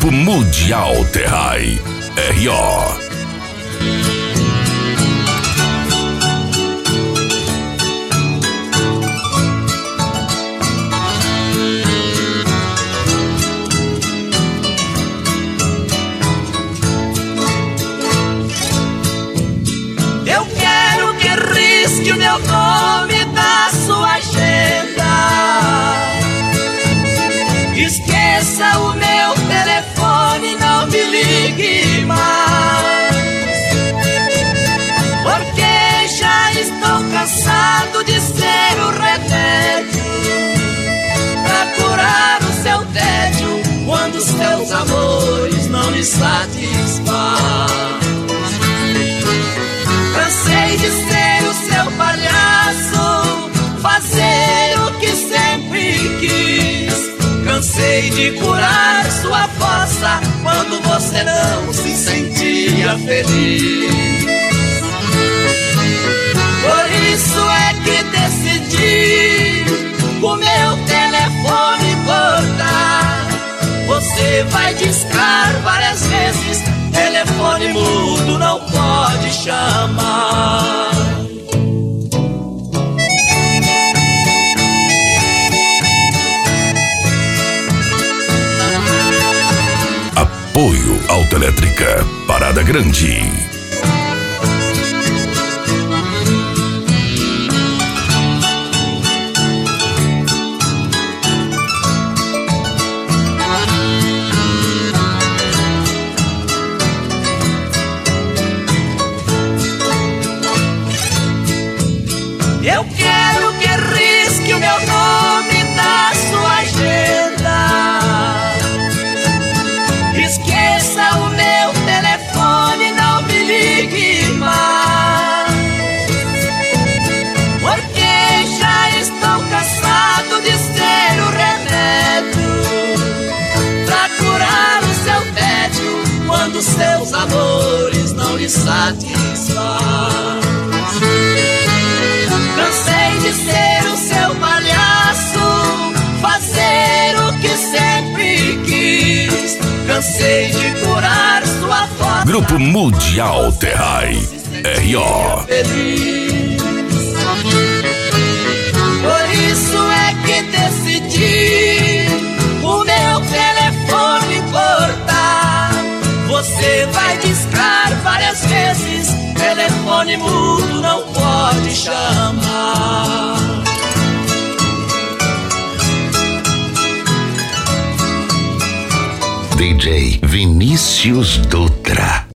Grupo Mundial Terrai, R.O. Eu quero que risque o meu nome da sua agenda. Esqueça o meu telefone, não me ligue mais, porque já estou cansado de ser o remédio pra curar o seu tédio quando seus amores não lhe satisfazem. Cansei de ser o seu palhaço, fazer o que sempre quis. Cansei de curar sua força quando você não se sentia feliz. Por isso é que decidi o meu telefone cortar. Você vai discar várias vezes, telefone mudo não pode chamar. Apoio Autoelétrica Parada Grande. Eu quero que risque o meu nome da sua agenda. Esqueça o meu telefone, não me ligue mais, porque já estou cansado de ser o remédio pra curar o seu tédio quando seus amores não lhe satisfazem. Cansei de ser o seu palhaço, fazer o que sempre quis. Cansei de curar sua força. Grupo Mundial Terrai, R.O. Por isso é que decidi o meu telefone cortar. Você vai discar várias vezes, telefone mudo não pode chamar. DJ Vinícius Dutra.